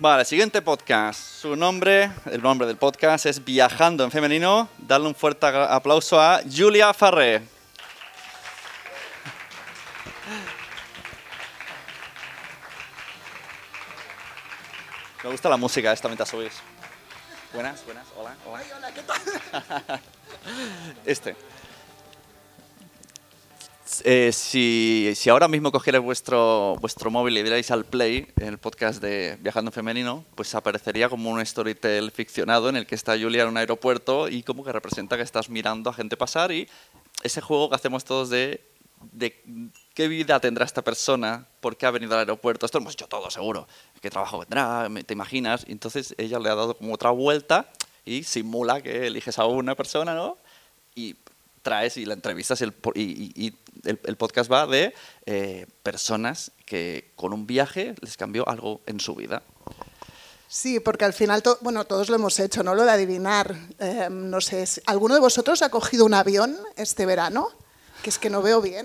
Vale, siguiente podcast. Su nombre, el nombre del podcast es Viajando en Femenino. Darle un fuerte aplauso a Julia Farré. Me gusta la música esta mientras subís. Buenas, buenas, hola, hola. Ay, hola, ¿qué tal? Si ahora mismo cogierais vuestro móvil y dierais al play en el podcast de Viajando en Femenino, pues aparecería como un storytell ficcionado en el que está Julia en un aeropuerto y como que representa que estás mirando a gente pasar y ese juego que hacemos todos de qué vida tendrá esta persona, por qué ha venido al aeropuerto. Esto lo hemos hecho todos, seguro. ¿Qué trabajo vendrá? ¿Te imaginas? Y entonces ella le ha dado como otra vuelta y simula que eliges a una persona, ¿no? Y traes y la entrevistas y el podcast va de personas que con un viaje les cambió algo en su vida. Sí, porque al final, todos lo hemos hecho, ¿no? Lo de adivinar. No sé, ¿alguno de vosotros ha cogido un avión este verano? Que es que no veo bien.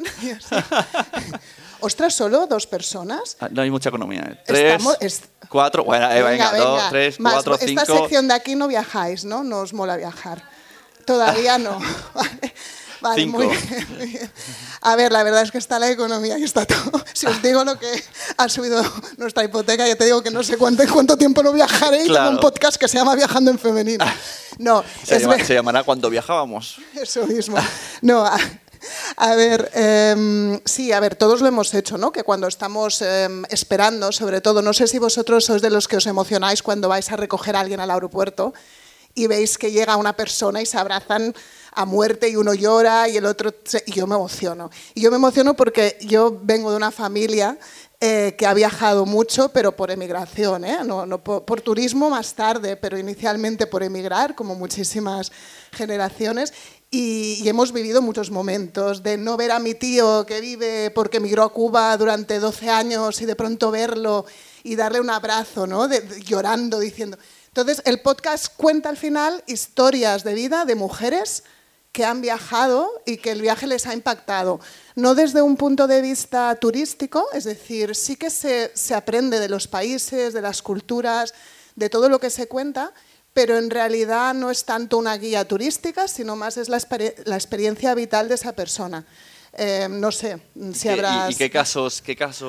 Ostras, ¿solo 2 personas? No hay mucha economía. 3, 4, bueno, venga, 2, 3, 4, 5... Esta sección de aquí no viajáis, ¿no? No os mola viajar. Todavía no. Vale, 5. muy bien. A ver, la verdad es que está la economía y está todo. Si os digo lo que ha subido nuestra hipoteca, ya te digo que no sé en cuánto tiempo no viajaré. Y tengo un podcast que se llama Viajando en Femenino. No, se llamará Cuando Viajábamos. Eso mismo. No, a ver, sí, a ver, todos lo hemos hecho, ¿no? Que cuando estamos esperando, sobre todo, no sé si vosotros sois de los que os emocionáis cuando vais a recoger a alguien al aeropuerto y veis que llega una persona y se abrazan a muerte y uno llora y el otro... Y yo me emociono. Y yo me emociono porque yo vengo de una familia que ha viajado mucho, pero por emigración, no por turismo más tarde, pero inicialmente por emigrar, como muchísimas generaciones. Y hemos vivido muchos momentos de no ver a mi tío que vive porque emigró a Cuba durante 12 años y de pronto verlo y darle un abrazo, ¿no? Llorando, diciendo... Entonces, el podcast cuenta al final historias de vida de mujeres que han viajado y que el viaje les ha impactado. No desde un punto de vista turístico, es decir, sí que se aprende de los países, de las culturas, de todo lo que se cuenta, pero en realidad no es tanto una guía turística, sino más es la experiencia vital de esa persona. No sé si habrás... ¿Y qué casos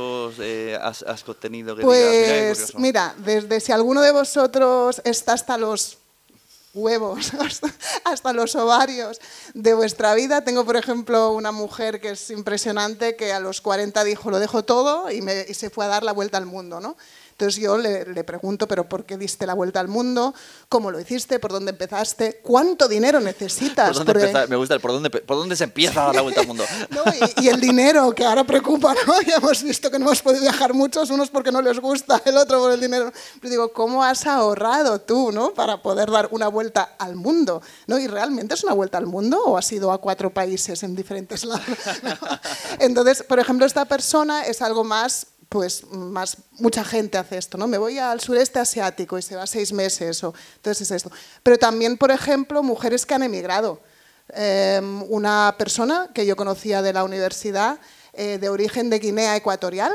has tenido? Que pues mira, desde si alguno de vosotros está hasta los huevos, hasta los ovarios de vuestra vida. Tengo, por ejemplo, una mujer que es impresionante, que a los 40 dijo, lo dejo todo y se fue a dar la vuelta al mundo, ¿no? Entonces yo le pregunto, ¿pero por qué diste la vuelta al mundo? ¿Cómo lo hiciste? ¿Por dónde empezaste? ¿Cuánto dinero necesitas? Me gusta el por dónde se empieza a dar la vuelta al mundo. No, y el dinero, que ahora preocupa, ¿no? Ya hemos visto que no hemos podido viajar muchos, unos porque no les gusta, el otro por el dinero. Pero digo, ¿cómo has ahorrado tú, ¿no? Para poder dar una vuelta al mundo, ¿no? ¿Y realmente es una vuelta al mundo o has ido a 4 países en diferentes lados? ¿No? Entonces, por ejemplo, esta persona es algo más... mucha gente hace esto, ¿no? Me voy al sureste asiático y se va 6 meses, entonces es esto. Pero también, por ejemplo, mujeres que han emigrado. Una persona que yo conocía de la universidad, de origen de Guinea Ecuatorial,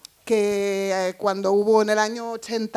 que cuando hubo en el año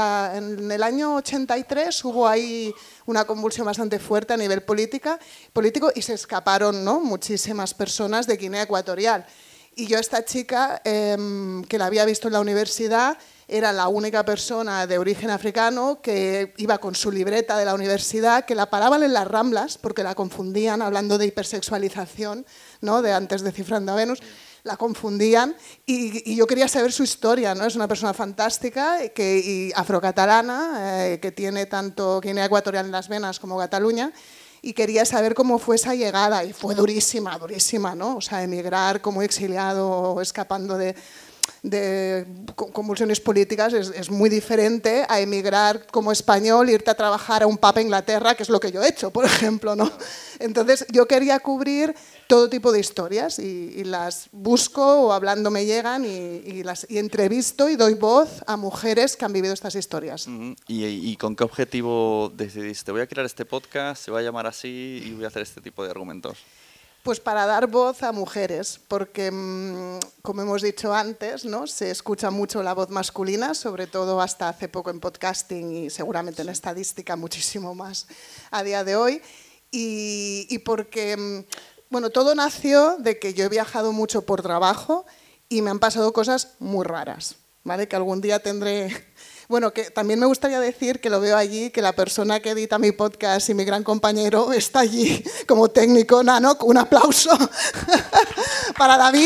83 hubo ahí una convulsión bastante fuerte a nivel político y se escaparon, ¿no? Muchísimas personas de Guinea Ecuatorial. Y yo esta chica, que la había visto en la universidad, era la única persona de origen africano que iba con su libreta de la universidad, que la paraban en las Ramblas, porque la confundían, hablando de hipersexualización, ¿no? De antes de Cifrando a Venus, la confundían y yo quería saber su historia, ¿no? Es una persona fantástica y afrocatalana, que tiene tanto Guinea Ecuatorial en las venas como Cataluña, y quería saber cómo fue esa llegada, y fue durísima, durísima, ¿no? O sea, emigrar como exiliado, escapando de convulsiones políticas es muy diferente a emigrar como español, irte a trabajar a un pub a Inglaterra, que es lo que yo he hecho, por ejemplo, ¿no? Entonces, yo quería cubrir todo tipo de historias y las busco o hablando me llegan y entrevisto y doy voz a mujeres que han vivido estas historias. ¿Y con qué objetivo decidiste? Voy a crear este podcast, se va a llamar así y voy a hacer este tipo de argumentos. Pues para dar voz a mujeres, porque como hemos dicho antes, ¿no? Se escucha mucho la voz masculina, sobre todo hasta hace poco en podcasting y seguramente en estadística muchísimo más a día de hoy. Y porque, bueno, todo nació de que yo he viajado mucho por trabajo y me han pasado cosas muy raras, ¿vale? Que algún día tendré... Bueno, que también me gustaría decir que lo veo allí, que la persona que edita mi podcast y mi gran compañero está allí como técnico, Nano, un aplauso para David,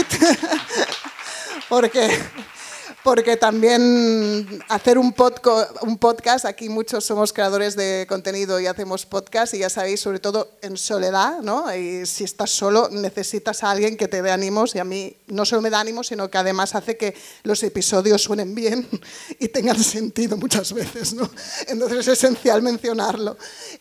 porque también hacer un podcast, aquí muchos somos creadores de contenido y hacemos podcast y ya sabéis, sobre todo en soledad, ¿no? Y si estás solo necesitas a alguien que te dé ánimos y a mí no solo me da ánimos, sino que además hace que los episodios suenen bien y tengan sentido muchas veces, ¿no? Entonces es esencial mencionarlo.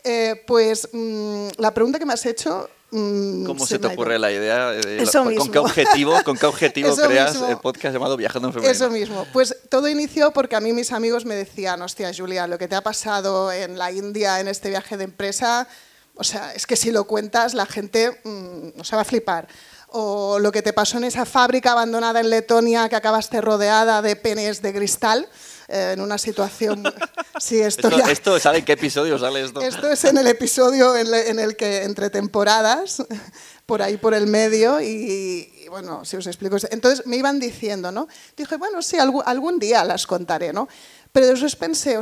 La pregunta que me has hecho... ¿Cómo se te ocurre la idea? ¿Con qué objetivo creas el podcast llamado Viajando en Femenino? Eso mismo. Pues todo inició porque a mí mis amigos me decían, hostia, Julia, lo que te ha pasado en la India en este viaje de empresa, o sea, es que si lo cuentas la gente se va a flipar. O lo que te pasó en esa fábrica abandonada en Letonia que acabaste rodeada de penes de cristal. En una situación... Sí, esto ¿sabe en qué episodio sale esto? Esto es en el episodio en el que entre temporadas, por ahí por el medio, y bueno, si os explico... Entonces me iban diciendo, ¿no? Dije, bueno, sí, algún día las contaré, ¿no? Pero después pensé,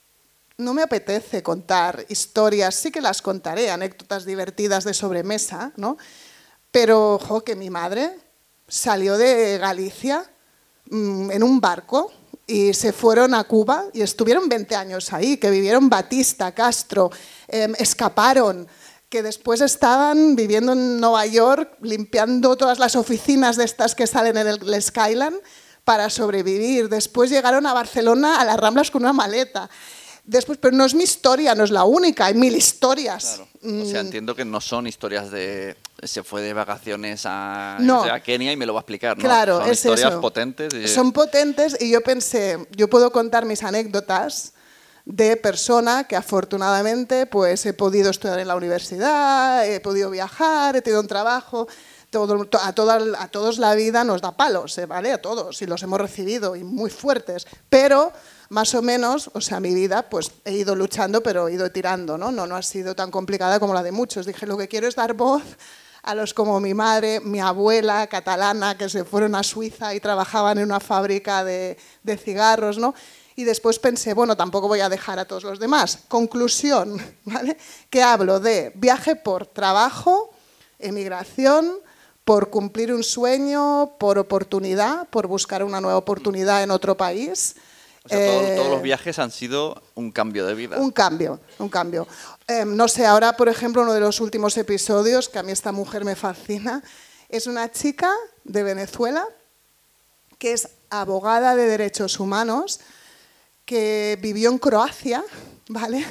no me apetece contar historias, sí que las contaré, anécdotas divertidas de sobremesa, ¿no? Pero, que mi madre salió de Galicia en un barco y se fueron a Cuba y estuvieron 20 años ahí, que vivieron Batista, Castro, escaparon, que después estaban viviendo en Nueva York, limpiando todas las oficinas de estas que salen en el Skyline para sobrevivir. Después llegaron a Barcelona, a las Ramblas, con una maleta. Después, pero no es mi historia, no es la única, hay 1000 historias. Claro. O sea, entiendo que no son historias de se fue de vacaciones a Kenia y me lo va a explicar, ¿no? Claro, son historias potentes. Son potentes y yo pensé, yo puedo contar mis anécdotas de persona que afortunadamente pues he podido estudiar en la universidad, he podido viajar, he tenido un trabajo. A todos la vida nos da palos, ¿vale? A todos, y los hemos recibido, y muy fuertes. Pero, más o menos, o sea, mi vida, pues he ido luchando, pero he ido tirando, ¿no? No ha sido tan complicada como la de muchos. Dije, lo que quiero es dar voz a los como mi madre, mi abuela catalana, que se fueron a Suiza y trabajaban en una fábrica de cigarros, ¿no? Y después pensé, bueno, tampoco voy a dejar a todos los demás. Conclusión, ¿vale? Que hablo de viaje por trabajo, emigración, por cumplir un sueño, por oportunidad, por buscar una nueva oportunidad en otro país. O sea, todos los viajes han sido un cambio de vida. Un cambio. No sé, ahora, por ejemplo, uno de los últimos episodios, que a mí esta mujer me fascina, es una chica de Venezuela que es abogada de derechos humanos, que vivió en Croacia, ¿vale?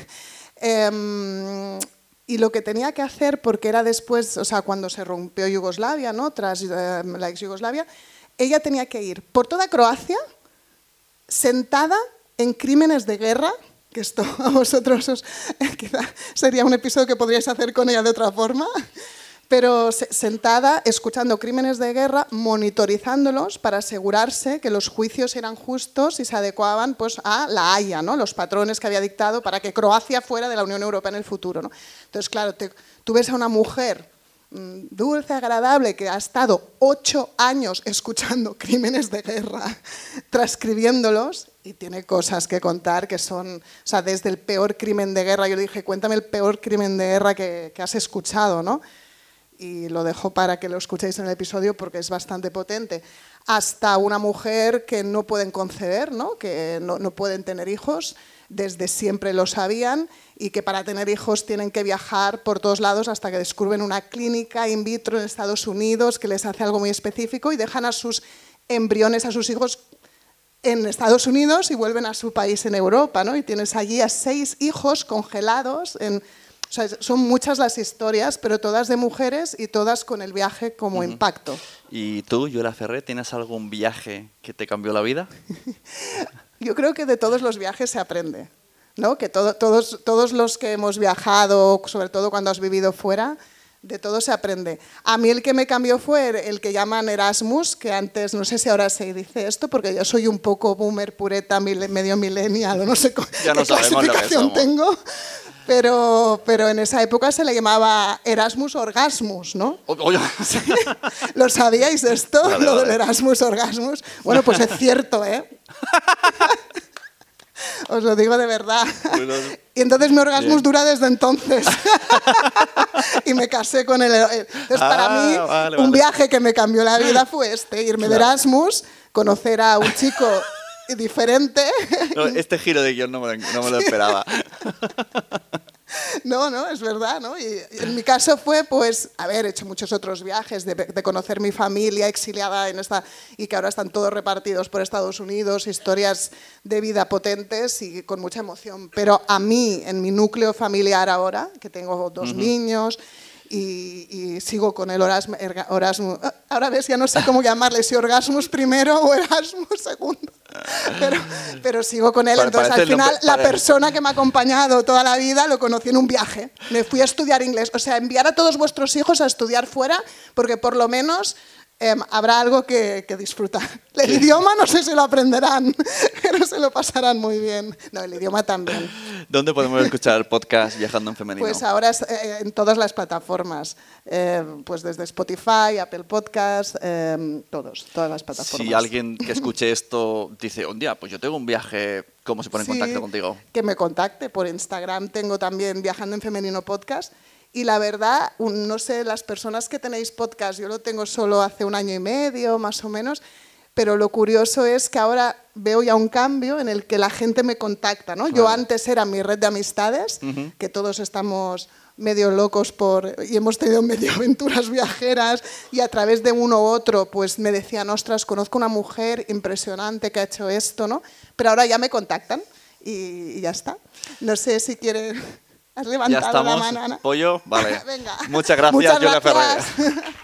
Y lo que tenía que hacer, porque era después, o sea, cuando se rompió Yugoslavia, ¿no? Tras la ex Yugoslavia, ella tenía que ir por toda Croacia sentada en crímenes de guerra, que esto a vosotros quizá sería un episodio que podríais hacer con ella de otra forma, pero sentada escuchando crímenes de guerra, monitorizándolos para asegurarse que los juicios eran justos y se adecuaban pues, a la Haya, ¿no? Los patrones que había dictado para que Croacia fuera de la Unión Europea en el futuro, ¿no? Entonces, claro, tú ves a una mujer dulce, agradable, que ha estado 8 años escuchando crímenes de guerra, transcribiéndolos, y tiene cosas que contar que son, o sea, desde el peor crimen de guerra, yo le dije, cuéntame el peor crimen de guerra que has escuchado, ¿no? Y lo dejo para que lo escuchéis en el episodio porque es bastante potente, hasta una mujer que no pueden conceder, ¿no? Que no pueden tener hijos, desde siempre lo sabían, y que para tener hijos tienen que viajar por todos lados hasta que descubren una clínica in vitro en Estados Unidos que les hace algo muy específico y dejan a sus embriones, a sus hijos en Estados Unidos y vuelven a su país en Europa, ¿no? Y tienes allí a 6 hijos congelados o sea, son muchas las historias, pero todas de mujeres y todas con el viaje como impacto. ¿Y tú, Julia Ferrer, tienes algún viaje que te cambió la vida? Yo creo que de todos los viajes se aprende, ¿no? Que todos los que hemos viajado, sobre todo cuando has vivido fuera, De todo se aprende. A mí el que me cambió fue el que llaman Erasmus, que antes, no sé si ahora se dice esto, porque yo soy un poco boomer, pureta, medio millennial, o no sé ya no qué clasificación tengo, pero en esa época se le llamaba Erasmus Orgasmus, ¿no? Sí. ¿Lo sabíais esto? Vale, lo del Erasmus Orgasmus. Bueno, pues es cierto, ¿eh? Os lo digo de verdad. Bueno, y entonces mi Orgasmus dura desde entonces. Y me casé con él. Entonces, para mí, un viaje que me cambió la vida fue irme de Erasmus, conocer a un chico diferente. No, este giro de guión no me lo esperaba. No, es verdad, ¿no? Y en mi caso fue, pues, he hecho muchos otros viajes, de conocer mi familia exiliada y que ahora están todos repartidos por Estados Unidos, historias de vida potentes y con mucha emoción. Pero a mí, en mi núcleo familiar ahora, que tengo 2 niños y sigo con el Erasmus. Ahora ves, ya no sé cómo llamarle, si Orgasmus primero o Erasmus segundo. Pero sigo con él. Entonces, al final, la persona que me ha acompañado toda la vida lo conocí en un viaje. Me fui a estudiar inglés. O sea, enviar a todos vuestros hijos a estudiar fuera, porque por lo menos habrá algo que disfrutar. El idioma no sé si lo aprenderán, pero se lo pasarán muy bien. No, el idioma también. ¿Dónde podemos escuchar el podcast Viajando en Femenino? Pues ahora en todas las plataformas. Pues desde Spotify, Apple Podcast, todas las plataformas. Si alguien que escuche esto dice, un día, pues yo tengo un viaje, ¿cómo se pone en contacto contigo? Que me contacte por Instagram. Tengo también Viajando en Femenino Podcast. Y la verdad, no sé, las personas que tenéis podcast, yo lo tengo solo hace 1 año y medio, más o menos, pero lo curioso es que ahora veo ya un cambio en el que la gente me contacta, ¿no? Yo antes era mi red de amistades, que todos estamos medio locos y hemos tenido medio aventuras viajeras y a través de uno u otro pues me decían, ostras, conozco una mujer impresionante que ha hecho esto, ¿no? Pero ahora ya me contactan y ya está. No sé si quieren... Has levantado ya estamos, la mano, Ana. Pollo, vale. Venga. Muchas gracias, Julia Ferrer.